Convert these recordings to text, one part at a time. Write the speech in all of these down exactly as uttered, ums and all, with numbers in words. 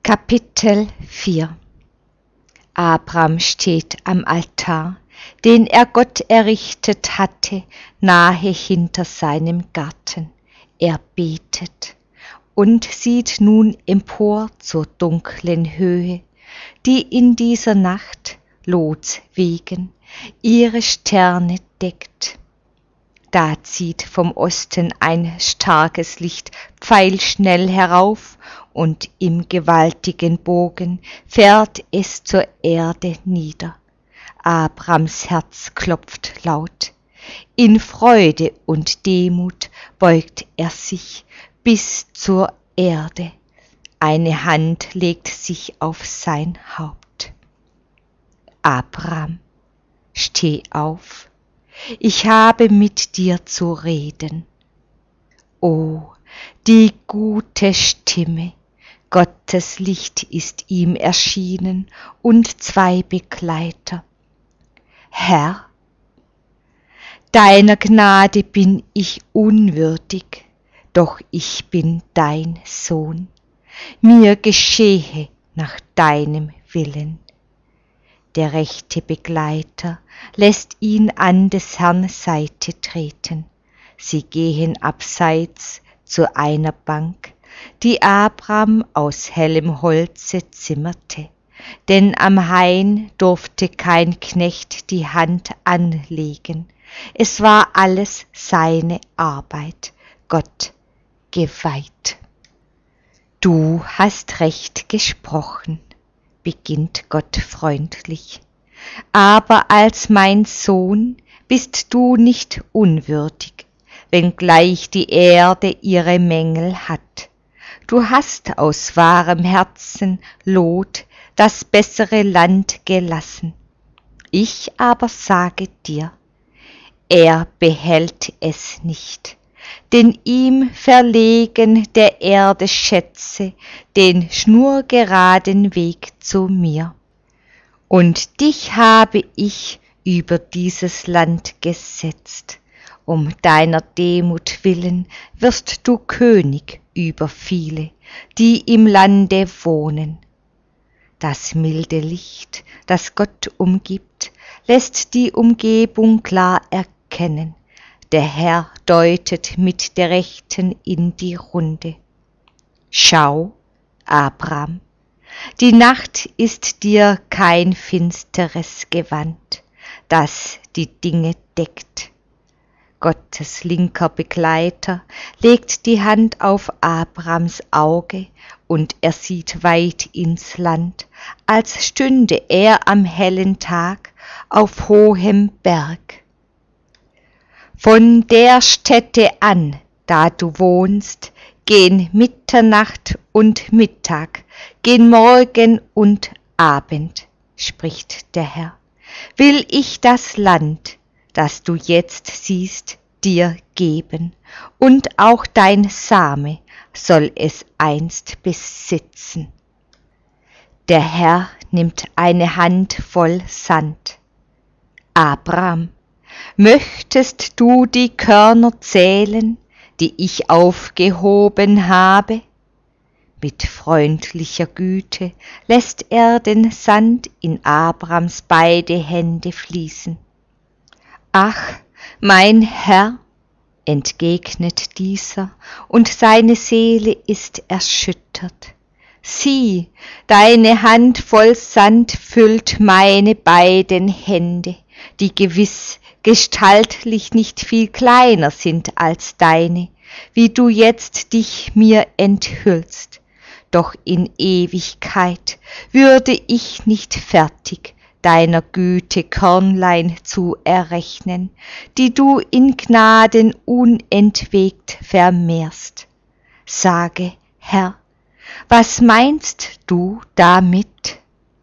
Kapitel vier. Abram steht am Altar, den er Gott errichtet hatte, nahe hinter seinem Garten. Er betet und sieht nun empor zur dunklen Höhe, die in dieser Nacht Lots wegen ihre Sterne deckt. Da zieht vom Osten ein starkes Licht pfeilschnell herauf, und im gewaltigen Bogen fährt es zur Erde nieder. Abrams Herz klopft laut. In Freude und Demut beugt er sich bis zur Erde. Eine Hand legt sich auf sein Haupt. Abram, steh auf, ich habe mit dir zu reden. O, die gute Stimme, Gottes Licht ist ihm erschienen und zwei Begleiter. Herr, deiner Gnade bin ich unwürdig, doch ich bin dein Sohn. Mir geschehe nach deinem Willen. Der rechte Begleiter lässt ihn an des Herrn Seite treten. Sie gehen abseits zu einer Bank, die Abram aus hellem Holze zimmerte, denn am Hain durfte kein Knecht die Hand anlegen. Es war alles seine Arbeit, Gott geweiht. Du hast recht gesprochen, beginnt Gott freundlich, aber als mein Sohn bist du nicht unwürdig, wenngleich die Erde ihre Mängel hat. Du hast aus wahrem Herzen Lot das bessere Land gelassen. Ich aber sage dir, er behält es nicht, denn ihm verlegen der Erde Schätze den schnurgeraden Weg zu mir. Und dich habe ich über dieses Land gesetzt. Um deiner Demut willen wirst du König über viele, die im Lande wohnen. Das milde Licht, das Gott umgibt, lässt die Umgebung klar erkennen. Der Herr deutet mit der Rechten in die Runde. Schau, Abram, die Nacht ist dir kein finsteres Gewand, das die Dinge deckt. Gottes linker Begleiter legt die Hand auf Abrams Auge, und er sieht weit ins Land, als stünde er am hellen Tag auf hohem Berg. Von der Stätte an, da du wohnst, gehen Mitternacht und Mittag, gehen Morgen und Abend, spricht der Herr. Will ich das Land, das du jetzt siehst, dir geben, und auch dein Same soll es einst besitzen. Der Herr nimmt eine Hand voll Sand. Abram, möchtest du die Körner zählen, die ich aufgehoben habe? Mit freundlicher Güte lässt er den Sand in Abrams beide Hände fließen. Ach, mein Herr, entgegnet dieser, und seine Seele ist erschüttert. Sieh, deine Hand voll Sand füllt meine beiden Hände, die gewiss gestaltlich nicht viel kleiner sind als deine, wie du jetzt dich mir enthüllst. Doch in Ewigkeit würde ich nicht fertig deiner Güte Körnlein zu errechnen, die du in Gnaden unentwegt vermehrst. Sage, Herr, was meinst du damit?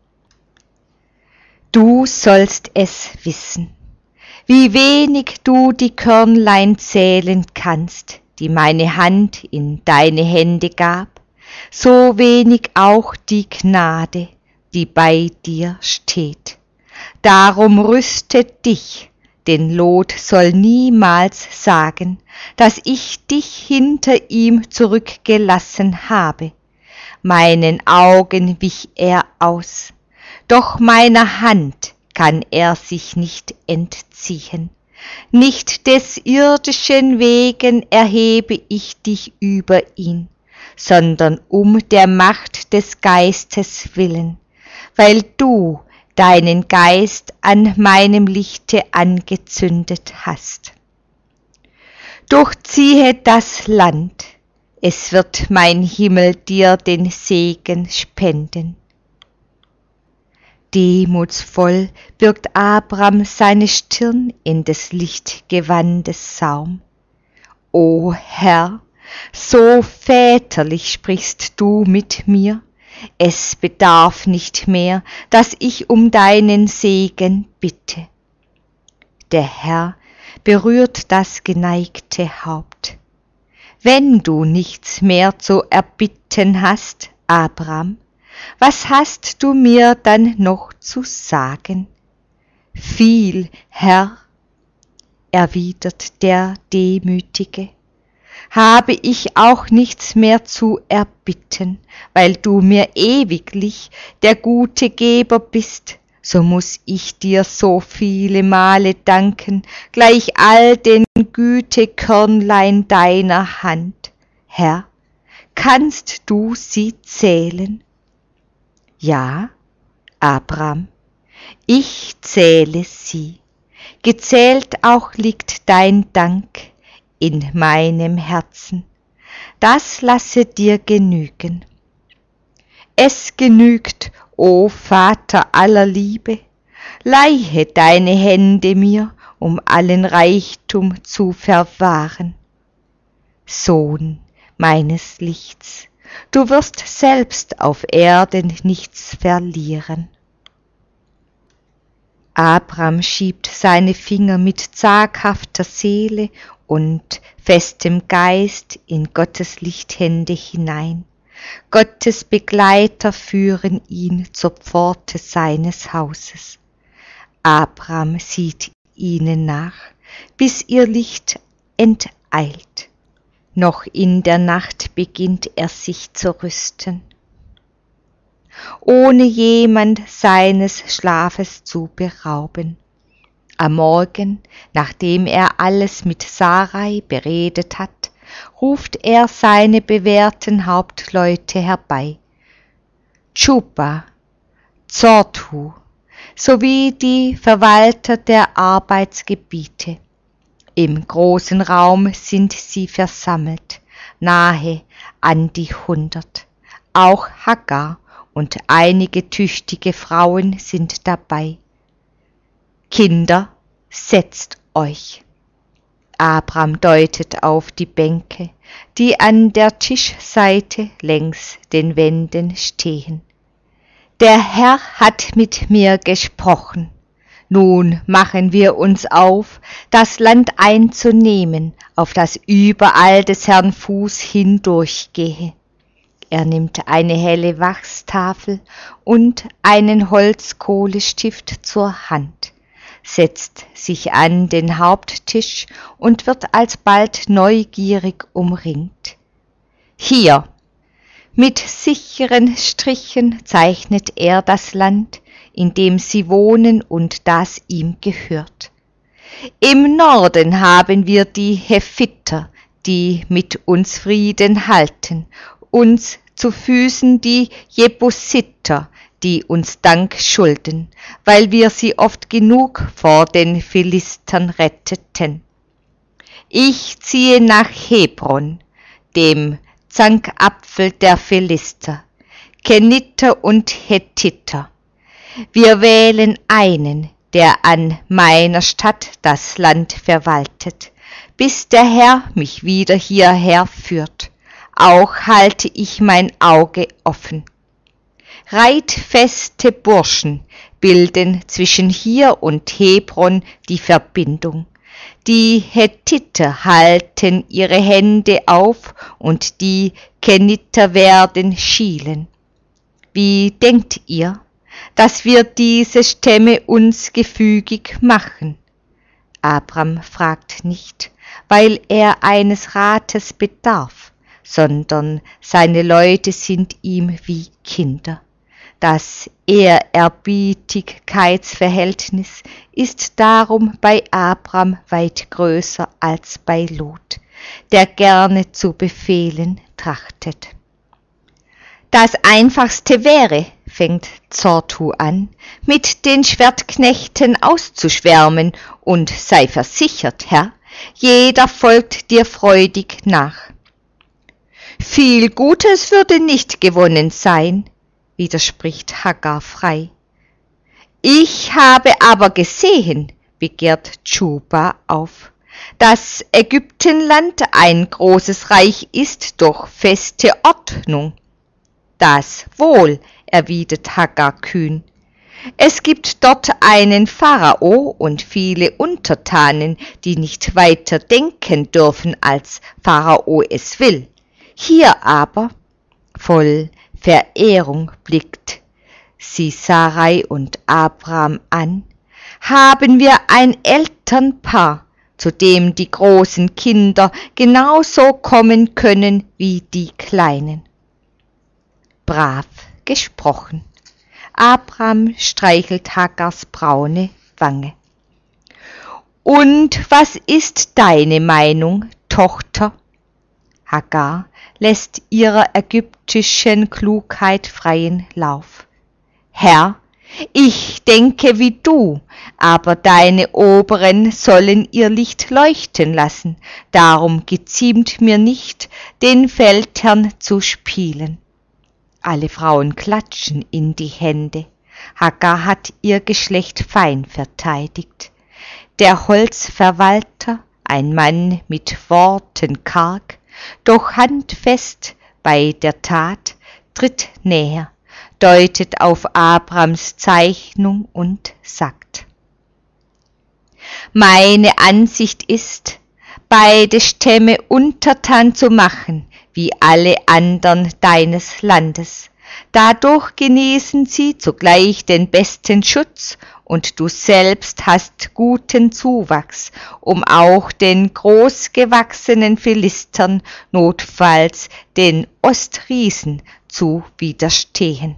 Du sollst es wissen, wie wenig du die Körnlein zählen kannst, die meine Hand in deine Hände gab, so wenig auch die Gnade, die bei dir steht. Darum rüste dich, denn Lot soll niemals sagen, dass ich dich hinter ihm zurückgelassen habe. meinen Augen wich er aus, doch meiner Hand kann er sich nicht entziehen. Nicht des irdischen wegen erhebe ich dich über ihn, sondern um der Macht des Geistes willen, weil du deinen Geist an meinem Lichte angezündet hast. Durchziehe das Land, es wird mein Himmel dir den Segen spenden. Demutsvoll birgt Abram seine Stirn in des Lichtgewandes Saum. O Herr, so väterlich sprichst du mit mir, es bedarf nicht mehr, dass ich um deinen Segen bitte. Der Herr berührt das geneigte Haupt. Wenn du nichts mehr zu erbitten hast, Abram, was hast du mir dann noch zu sagen? Viel, Herr, erwidert der Demütige, habe ich auch nichts mehr zu erbitten, weil du mir ewiglich der gute Geber bist, so muß ich dir so viele Male danken, gleich all den Gütekörnlein deiner Hand. Herr, kannst du sie zählen? Ja, Abram, ich zähle sie, gezählt auch liegt dein Dank in meinem Herzen, das lasse dir genügen. Es genügt, o Vater aller Liebe, leihe deine Hände mir, um allen Reichtum zu verwahren. Sohn meines Lichts, du wirst selbst auf Erden nichts verlieren. Abram schiebt seine Finger mit zaghafter Seele und festem Geist in Gottes Lichthände hinein. Gottes Begleiter führen ihn zur Pforte seines Hauses. Abram sieht ihnen nach, bis ihr Licht enteilt. Noch in der Nacht beginnt er sich zu rüsten, ohne jemand seines Schlafes zu berauben. Am Morgen, nachdem er alles mit Sarai beredet hat, ruft er seine bewährten Hauptleute herbei, Tschuba, Zortu, sowie die Verwalter der Arbeitsgebiete. Im großen Raum sind sie versammelt, nahe an die hundert. Auch Hagar und einige tüchtige Frauen sind dabei. Kinder, setzt euch. Abram deutet auf die Bänke, die an der Tischseite längs den Wänden stehen. Der Herr hat mit mir gesprochen. Nun machen wir uns auf, das Land einzunehmen, auf das überall des Herrn Fuß hindurchgehe. Er nimmt eine helle Wachstafel und einen Holzkohlestift zur Hand, setzt sich an den Haupttisch und wird alsbald neugierig umringt. Hier, mit sicheren Strichen zeichnet er das Land, in dem sie wohnen und das ihm gehört. Im Norden haben wir die Hephiter, die mit uns Frieden halten, uns zu Füßen die Jebusiter, die uns Dank schulden, weil wir sie oft genug vor den Philistern retteten. Ich ziehe nach Hebron, dem Zankapfel der Philister, Keniter und Hethiter. Wir wählen einen, der an meiner Stadt das Land verwaltet, bis der Herr mich wieder hierher führt. Auch halte ich mein Auge offen. Reitfeste Burschen bilden zwischen hier und Hebron die Verbindung. Die Hethiter halten ihre Hände auf und die Keniter werden schielen. Wie denkt ihr, dass wir diese Stämme uns gefügig machen? Abram fragt nicht, weil er eines Rates bedarf, sondern seine Leute sind ihm wie Kinder. Das Ehrerbietigkeitsverhältnis ist darum bei Abram weit größer als bei Lot, der gerne zu befehlen trachtet. Das Einfachste wäre, fängt Zortu an, mit den Schwertknechten auszuschwärmen, und sei versichert, Herr, jeder folgt dir freudig nach. Viel Gutes würde nicht gewonnen sein, widerspricht Hagar frei. Ich habe aber gesehen, begehrt Tschuba auf, dass Ägyptenland ein großes Reich ist durch feste Ordnung. Das wohl, erwidert Hagar kühn. Es gibt dort einen Pharao und viele Untertanen, die nicht weiter denken dürfen, als Pharao es will. Hier aber, voll Verehrung blickt sie Sarai und Abram an, haben wir ein Elternpaar, zu dem die großen Kinder genauso kommen können wie die kleinen. Brav gesprochen. Abram streichelt Hagars braune Wange. Und was ist deine Meinung, Tochter? Hagar lässt ihrer ägyptischen Klugheit freien Lauf. Herr, ich denke wie du, aber deine Oberen sollen ihr Licht leuchten lassen, darum geziemt mir nicht, den Feldherrn zu spielen. Alle Frauen klatschen in die Hände. Hagar hat ihr Geschlecht fein verteidigt. Der Holzverwalter, ein Mann mit Worten karg, doch handfest bei der Tat, tritt näher, deutet auf Abrams Zeichnung und sagt: Meine Ansicht ist, beide Stämme untertan zu machen, wie alle andern deines Landes. Dadurch genießen sie zugleich den besten Schutz, und du selbst hast guten Zuwachs, um auch den großgewachsenen Philistern, notfalls den Ostriesen, zu widerstehen.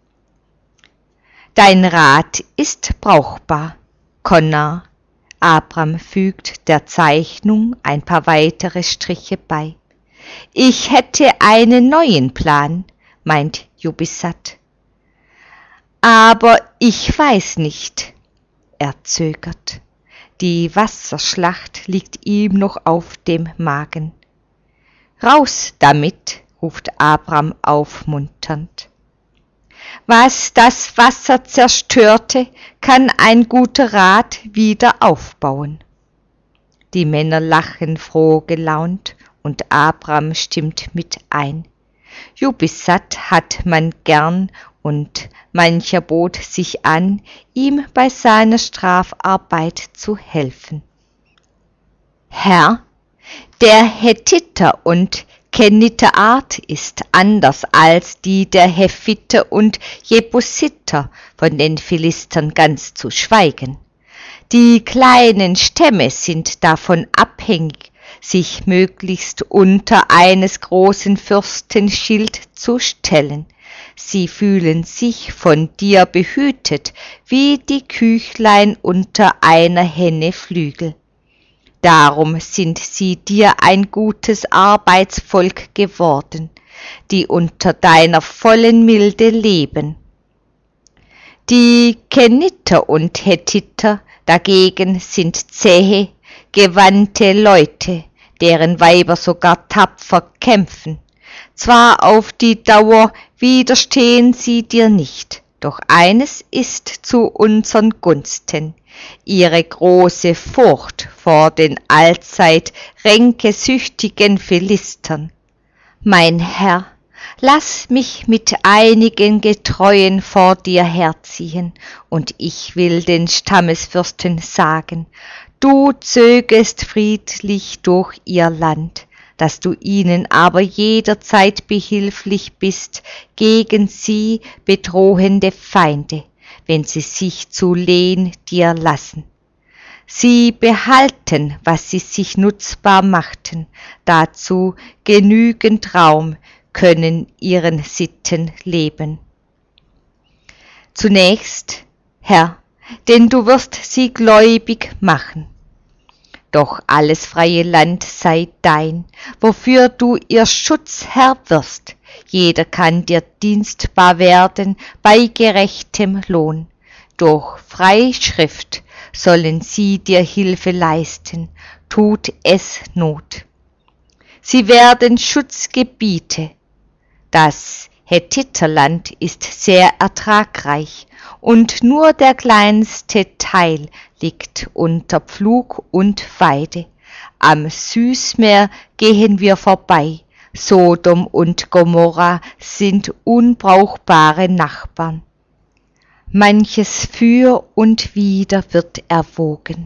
Dein Rat ist brauchbar, Konnar. Abram fügt der Zeichnung ein paar weitere Striche bei. Ich hätte einen neuen Plan, meint Jubissat. Aber ich weiß nicht, er zögert. Die Wasserschlacht liegt ihm noch auf dem Magen. Raus damit, ruft Abram aufmunternd. Was das Wasser zerstörte, kann ein guter Rat wieder aufbauen. Die Männer lachen froh gelaunt, und Abram stimmt mit ein. Jubissat hat man gern, und mancher bot sich an, ihm bei seiner Strafarbeit zu helfen. Herr, der Hethiter und Keniter Art ist anders als die der Hephiter und Jebusiter, von den Philistern ganz zu schweigen. Die kleinen Stämme sind davon abhängig, sich möglichst unter eines großen Fürsten Schild zu stellen. Sie fühlen sich von dir behütet, wie die Küchlein unter einer Henne Flügel. Darum sind sie dir ein gutes Arbeitsvolk geworden, die unter deiner vollen Milde leben. Die Keniter und Hethiter dagegen sind zähe, gewandte Leute, deren Weiber sogar tapfer kämpfen. Zwar auf die Dauer widerstehen sie dir nicht, doch eines ist zu unseren Gunsten: ihre große Furcht vor den allzeit ränkesüchtigen Philistern. Mein Herr, lass mich mit einigen Getreuen vor dir herziehen, und ich will den Stammesfürsten sagen, du zögest friedlich durch ihr Land, dass du ihnen aber jederzeit behilflich bist gegen sie bedrohende Feinde, wenn sie sich zu Lehn dir lassen. Sie behalten, was sie sich nutzbar machten, dazu genügend Raum, können ihren Sitten leben. Zunächst, Herr, denn du wirst sie gläubig machen. Doch alles freie Land sei dein, wofür du ihr Schutzherr wirst. Jeder kann dir dienstbar werden bei gerechtem Lohn. Durch Freischrift sollen sie dir Hilfe leisten, tut es Not. Sie werden Schutzgebiete. Das Hethiterland ist sehr ertragreich, und nur der kleinste Teil liegt unter Pflug und Weide. Am Süßmeer gehen wir vorbei, Sodom und Gomorra sind unbrauchbare Nachbarn. Manches für und wider wird erwogen.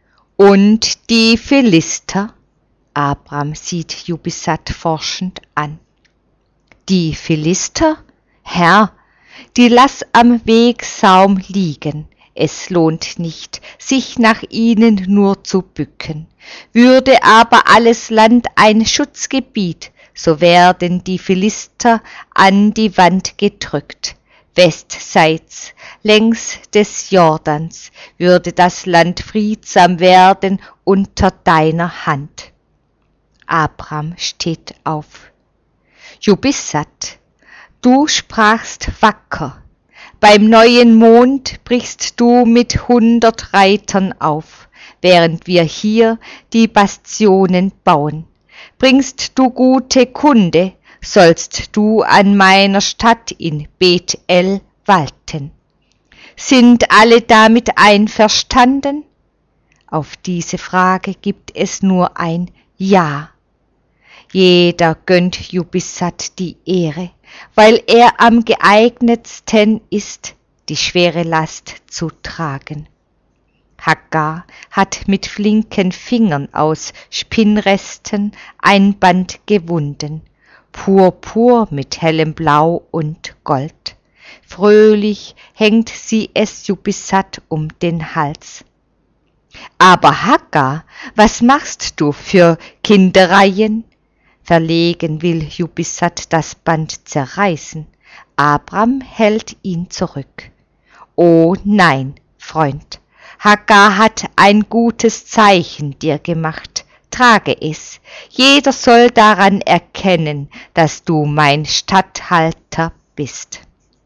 Und die Philister? Abram sieht Jubisat forschend an. Die Philister? Herr, die lass am Wegsaum liegen. Es lohnt nicht, sich nach ihnen nur zu bücken. Würde aber alles Land ein Schutzgebiet, so werden die Philister an die Wand gedrückt. Westseits, längs des Jordans, würde das Land friedsam werden unter deiner Hand. Abram steht auf. Jubisat, du sprachst wacker. Beim neuen Mond brichst du mit hundert Reitern auf, während wir hier die Bastionen bauen. Bringst du gute Kunde, sollst du an meiner Stadt in Bethel walten. Sind alle damit einverstanden? Auf diese Frage gibt es nur ein Ja. Jeder gönnt Jubisat die Ehre, weil er am geeignetsten ist, die schwere Last zu tragen. Hagar hat mit flinken Fingern aus Spinnresten ein Band gewunden, purpur mit hellem Blau und Gold. Fröhlich hängt sie es Jubisat um den Hals. Aber Hagar, was machst du für Kindereien? Verlegen will Jubisat das Band zerreißen. Abram hält ihn zurück. O nein, Freund, Hagar hat ein gutes Zeichen dir gemacht. Trage es. Jeder soll daran erkennen, dass du mein Statthalter bist.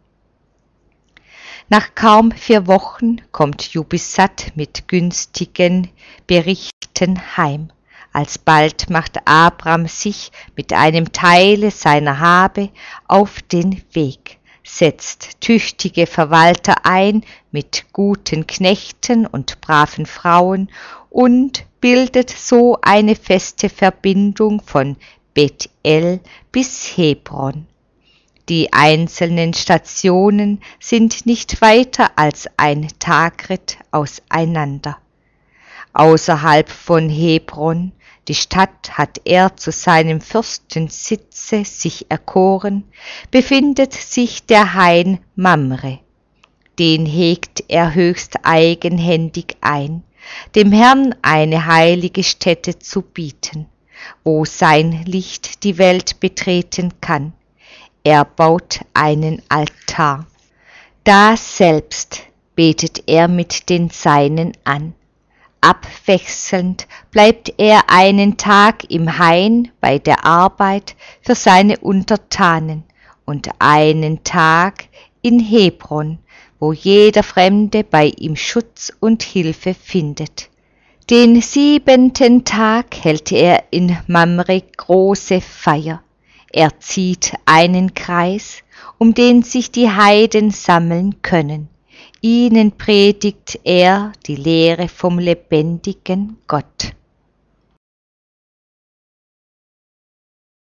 Nach kaum vier Wochen kommt Jubisat mit günstigen Berichten heim. Alsbald macht Abram sich mit einem Teile seiner Habe auf den Weg, setzt tüchtige Verwalter ein mit guten Knechten und braven Frauen und bildet so eine feste Verbindung von Bethel bis Hebron. Die einzelnen Stationen sind nicht weiter als ein Tagritt auseinander. Außerhalb von Hebron, die Stadt hat er zu seinem Fürstensitze sich erkoren, befindet sich der Hain Mamre. Den hegt er höchst eigenhändig ein, dem Herrn eine heilige Stätte zu bieten, wo sein Licht die Welt betreten kann. Er baut einen Altar. Da selbst betet er mit den Seinen an. Abwechselnd bleibt er einen Tag im Hain bei der Arbeit für seine Untertanen und einen Tag in Hebron, wo jeder Fremde bei ihm Schutz und Hilfe findet. Den siebenten Tag hält er in Mamre große Feier. Er zieht einen Kreis, um den sich die Heiden sammeln können. Ihnen predigt er die Lehre vom lebendigen Gott.